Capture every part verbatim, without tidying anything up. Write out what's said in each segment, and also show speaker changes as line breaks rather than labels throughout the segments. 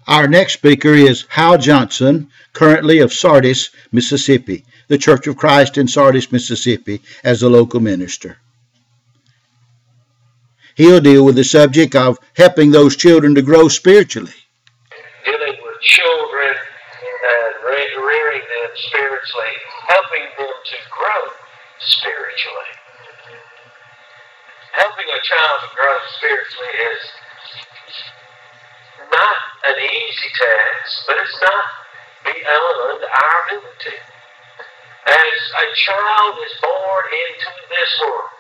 Our next speaker is Hal Johnson, currently of Sardis, Mississippi, the Church of Christ in Sardis, Mississippi, as a local minister. He'll deal with the subject of helping those children to grow spiritually.
Dealing with children and rearing them spiritually, helping them to grow spiritually. Helping a child to grow spiritually is not an easy task, but it's not beyond our ability. As a child is born into this world,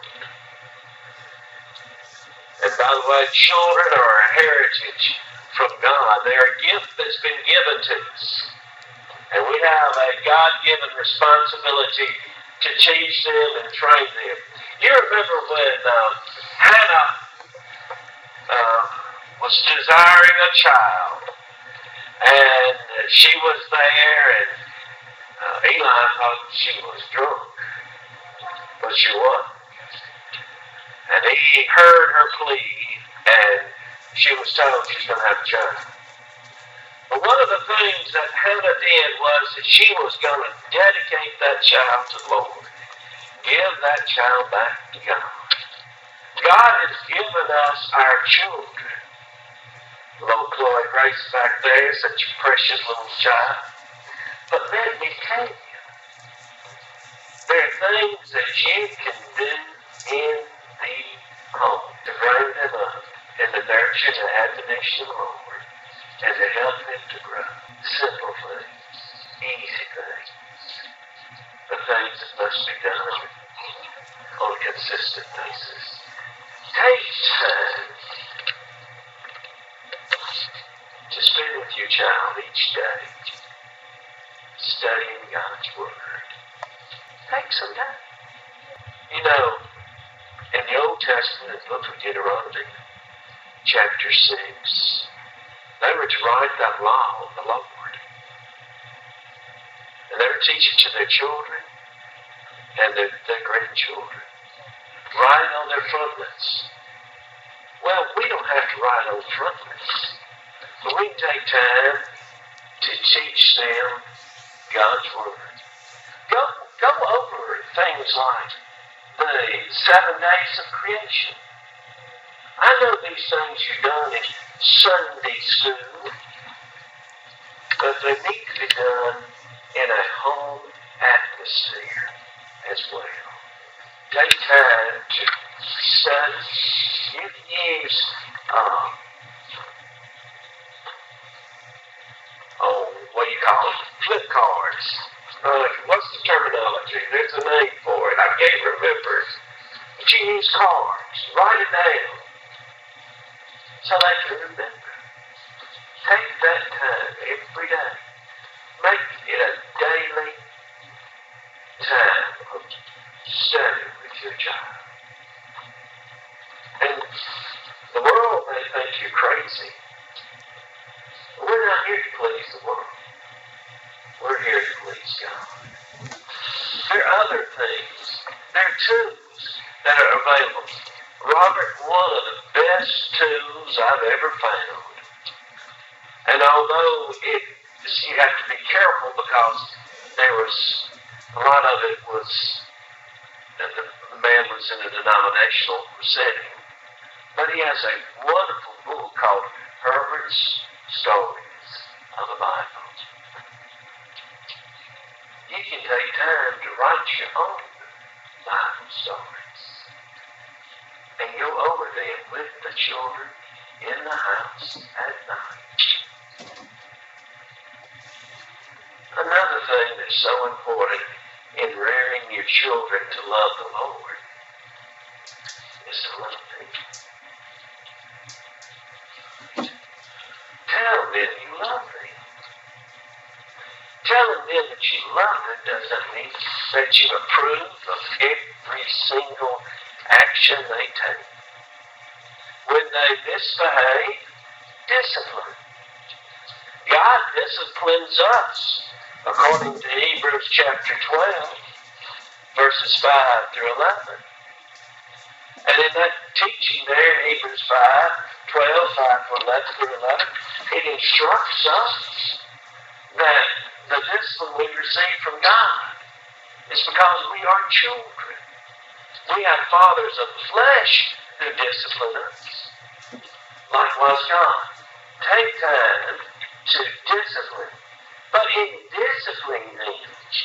and by the way, children are a heritage from God. They're a gift that's been given to us. And we have a God-given responsibility to teach them and train them. You remember when uh, Hannah uh, was desiring a child, and she was there, and uh, Eli thought she was drunk, but she wasn't. And he heard her plea, and she was told she's going to have a child. But one of the things that Hannah did was that she was going to dedicate that child to the Lord. Give that child back to God. God has given us our children. Little Chloe Grace back there, such a precious little child. But let me tell you, there are things that you can do in the home to bring them up in the nurture and admonition of the Lord, and to help them to grow. Simple things, easy things, but things that must be done on a consistent basis. Take time to spend with your child each day, studying God's Word. Take some time. You know, in the Old Testament, in the book of Deuteronomy, chapter six, they were to write that law of the Lord. And they were to teach it to their children and their, their grandchildren. Write on their frontlets. Well, we don't have to write on frontlets, but we can take time to teach them God's Word. Go, go over things like the seven days of creation. I know these things you've done in Sunday school, but they need to be done in a home atmosphere as well. Take time to study. You can use, um, oh, what do you call them? Flip cards. Uh, what's the terminology? There's a name for it. I can't remember it. But you use cards. Write it down so they can remember. Take that time every day. Make it a daily time of study with your child. And the world may think you're crazy. But we're not here to please the world. We're here to please God. There are other things. There are tools that are available. Robert, one of the best tools I've ever found. And although it, you have to be careful because there was, a lot of it was, that the, the man was in a denominational setting. But he has a wonderful book called Herbert's Stories of the Bible. You can take time to write your own Bible stories and go over them with the children in the house at night. Another thing that's so important in rearing your children to love the Lord is to love people. Tell them you love them. Telling them that you love them doesn't mean that you approve of every single action they take. When they misbehave, discipline. God disciplines us according to Hebrews chapter twelve, verses five through eleven. And in that teaching there in Hebrews five, twelve, five through eleven, it instructs us that the discipline we receive from God is because we are children. We have fathers of the flesh who discipline us. Likewise God. Take time to discipline. But in disciplining them,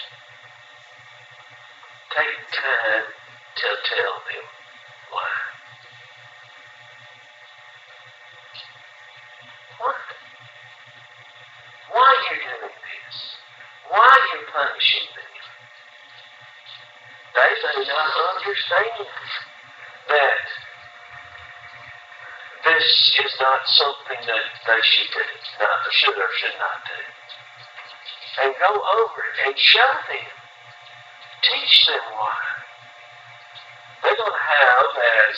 take time to tell them why. Why? Why are you doing this? Why are you punishing them? They may not understand that this is not something that they should do, not should or should not do. And go over it and show them. Teach them why. They're going to have, as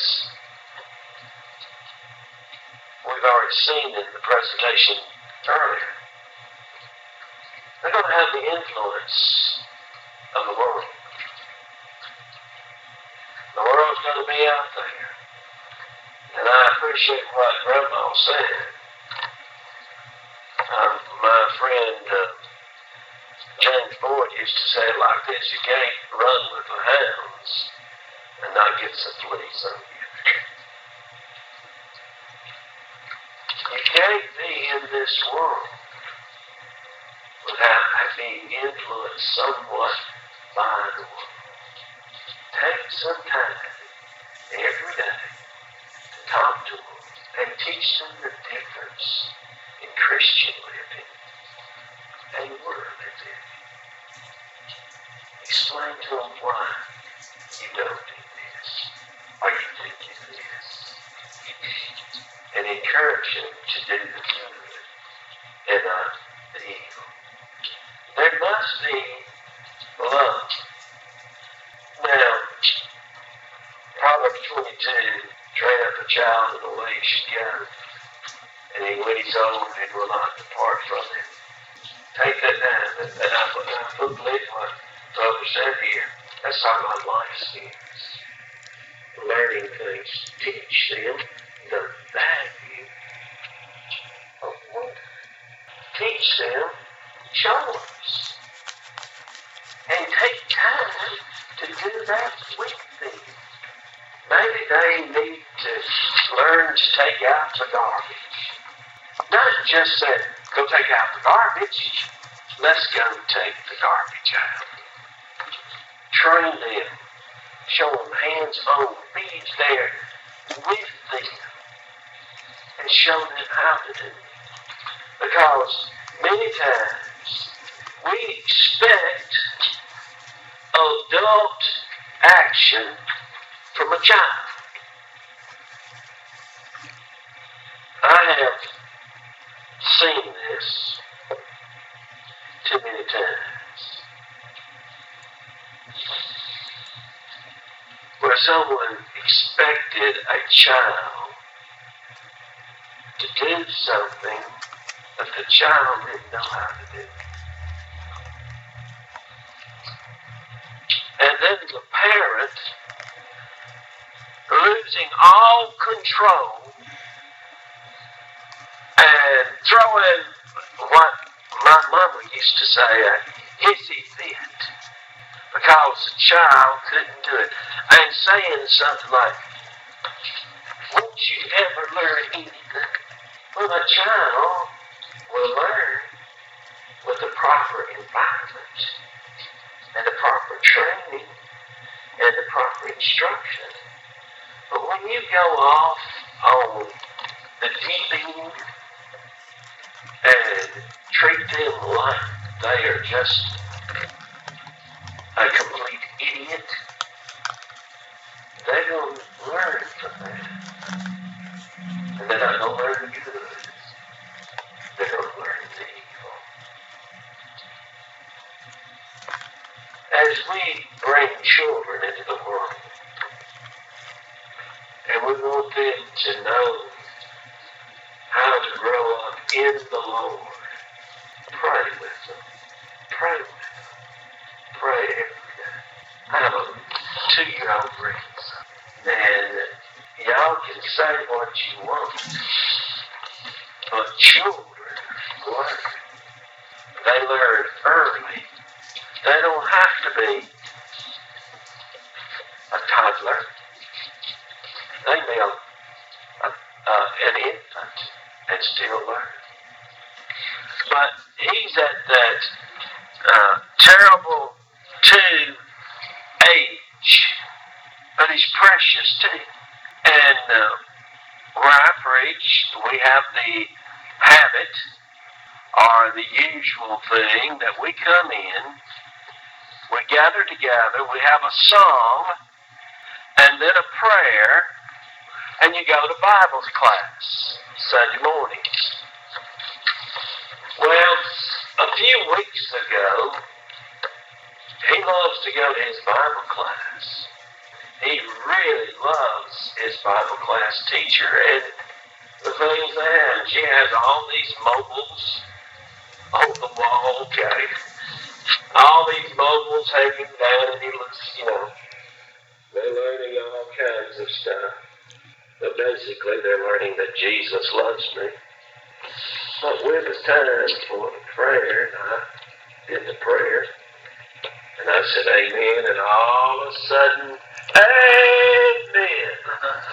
we've already seen in the presentation earlier, they're going to have the influence of the world. The world's going to be out there. And I appreciate what Grandma said. Um, my friend uh, James Boyd used to say it like this: you can't run with the hounds and not get some fleas on you. You can't be in this world without being influenced somewhat by the world. Take some time every day to talk to them and teach them the difference in Christian living and world living. Explain to them why you don't do this or you do do this. And encourage them to do the good and not the evil. There must be love. Now, Proverbs twenty-two, train up a child in the way he should go, and he, when he's old, he will not depart from it. Take that down, and, and I, I believe what the other said here. That's how my life is. Learning things, teach them the value of wonder. Teach them chores. And take time to do that with them. Maybe they need to learn to take out the garbage. Not just say, go take out the garbage. Let's go take the garbage out. Train them. Show them hands-on. Be there with them. And show them how to do it. Because many times we expect adult action from a child. I have seen this too many times, where someone expected a child to do something that the child didn't know how to do. And then the parent, losing all control and throwing what my mama used to say a hissy fit because the child couldn't do it, and saying something like, won't you ever learn anything? Well, the child will learn with the proper environment and the proper training and the proper instruction. But when you go off on the deep end and treat them like they are just a complete idiot, they're going to learn from that. And they're not going to learn the good. They're going to learn the evil. As we bring children into the world, and we want them to know how to grow up in the Lord, pray with them. Pray with them. Pray every day. I have a two-year-old grandson, and Y'all can say what you want, but children learn. They learn early. They don't have to be a toddler. They may be a, a, uh, an infant and still learn. But he's at that uh, terrible two age, but he's precious too. And uh, where I preach, we have the habit or the usual thing that we come in, we gather together, we have a song, and then a prayer, and you go to Bible class Sunday mornings. Well, a few weeks ago, he loves to go to his Bible class. He really loves his Bible class teacher, and the things that she has all these mobiles on the wall, okay? All these mobiles hanging down, and he looks, you know, they're learning all kinds of stuff. But basically, they're learning that Jesus loves me. But when it was time for the prayer, and I did the prayer, and I said amen, and all of a sudden, amen.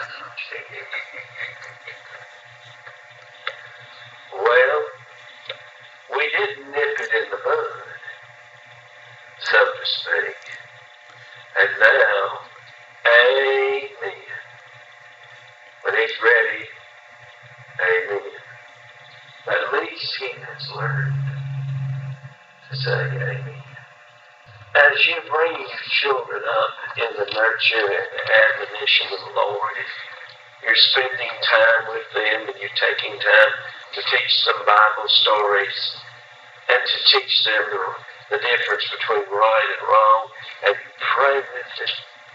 Well, we didn't nip it in the bud, so to speak. And now, amen. When he's ready, amen. At least he has learned to say amen. As you bring your children up in the nurture and the admonition of the Lord, you're spending time with them and you're taking time to teach them Bible stories and to teach them the, the difference between right and wrong, and you pray with them.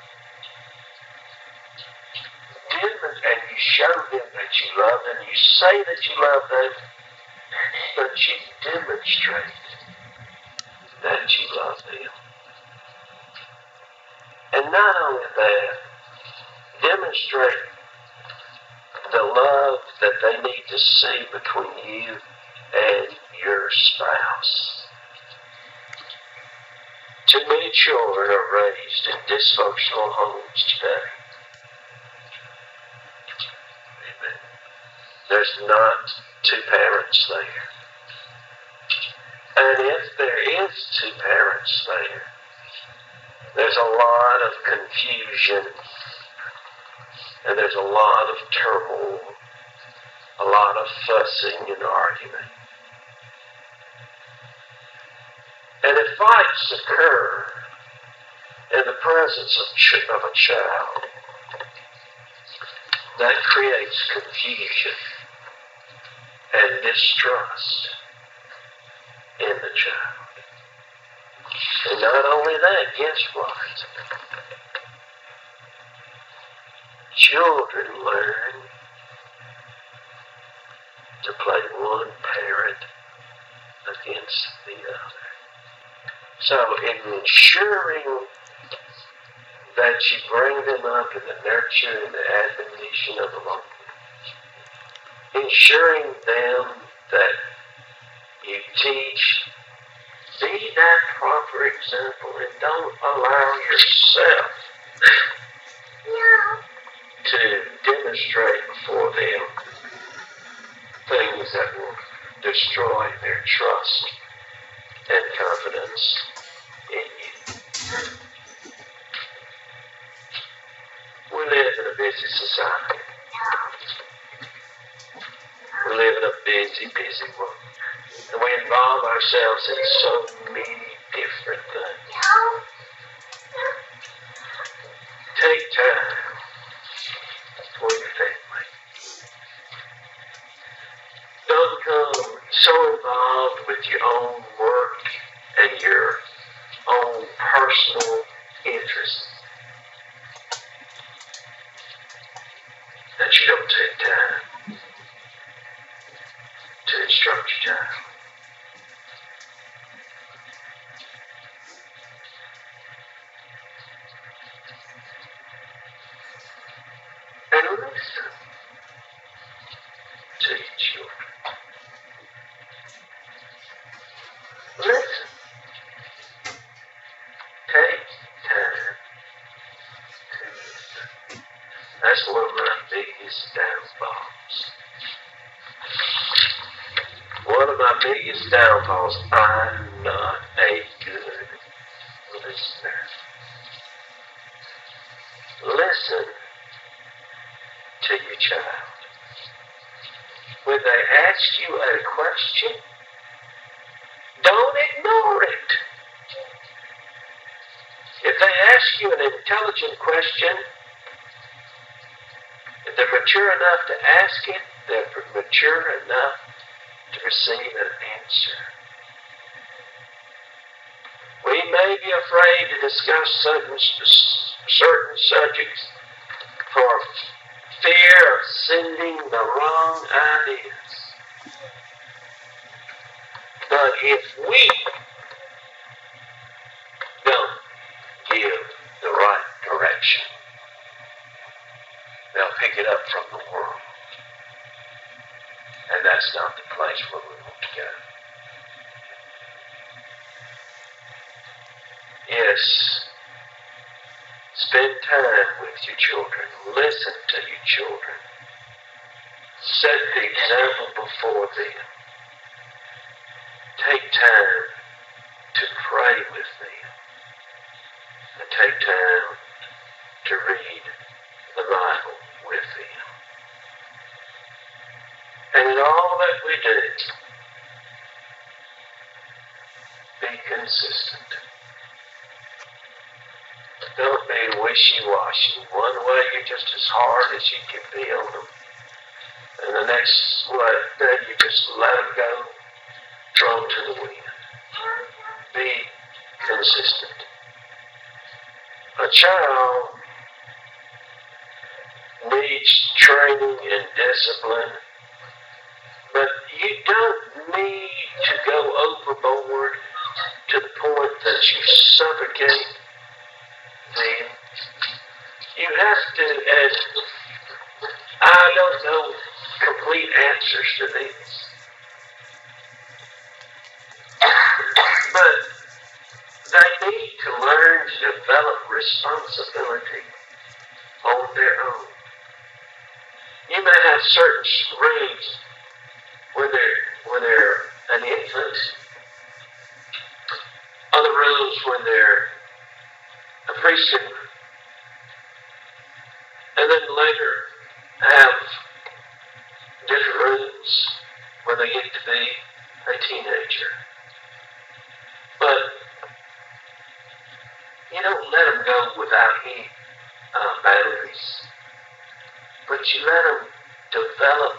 And you show them that you love them. You say that you love them, but you demonstrate that you love them. And not only that, demonstrate the love that they need to see between you and your spouse. Too many children are raised in dysfunctional homes today. There's not two parents there. And if there is two parents there, there's a lot of confusion, and there's a lot of turmoil, a lot of fussing and argument. And if fights occur in the presence of, ch- of a child, that creates confusion and distrust in the child. And not only that, guess what? Children learn to play one parent against the other. So ensuring that you bring them up in the nurture and the admonition of the Lord, ensuring them that you teach, be that proper example, and don't allow yourself to demonstrate before them things that will destroy their trust and confidence in you. We live in a busy society. We live in a busy, busy world. And we involve ourselves in so many different things. Take time for your family. Don't become so involved with your own work and your own personal interests that you don't take time to instruct your child. And really, of my biggest downfalls. I'm not a good listener. Listen to your child. When they ask you a question, don't ignore it. If they ask you an intelligent question, if they're mature enough to ask it, they're mature enough to receive an answer. We may be afraid to discuss certain, certain subjects for fear of sending the wrong ideas. But if we don't give the right direction, they'll pick it up from the world. And that's not the place where we want to go. Yes, spend time with your children. Listen to your children. Set the example before them. Take time to pray with them. And take time to read the Bible with them. And in all that we do, be consistent. Don't be wishy-washy. One way you're just as hard as you can be on them. And the next way, then you just let them go, throw them to the wind. Be consistent. A child needs training and discipline, but you don't need to go overboard to the point that you suffocate them. You have to, and I don't know complete answers to these, but they need to learn to develop responsibility on their own. You may have certain rooms where they're, where they're an infant, other rooms when they're a preschool, and then later have different rooms where they get to be a teenager. But you don't let them go without any uh, boundaries, but you let them develop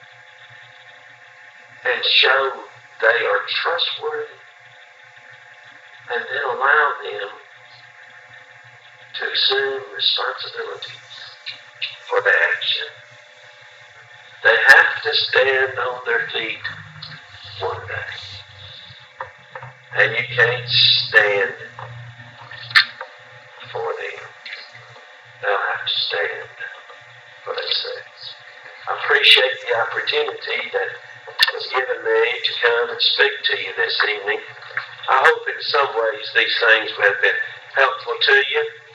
and show they are trustworthy, and then allow them to assume responsibility for the action. They have to stand on their feet one day. And you can't stand for them. They'll have to stand for themselves. I appreciate the opportunity that was given me to come and speak to you this evening. I hope in some ways these things have been helpful to you.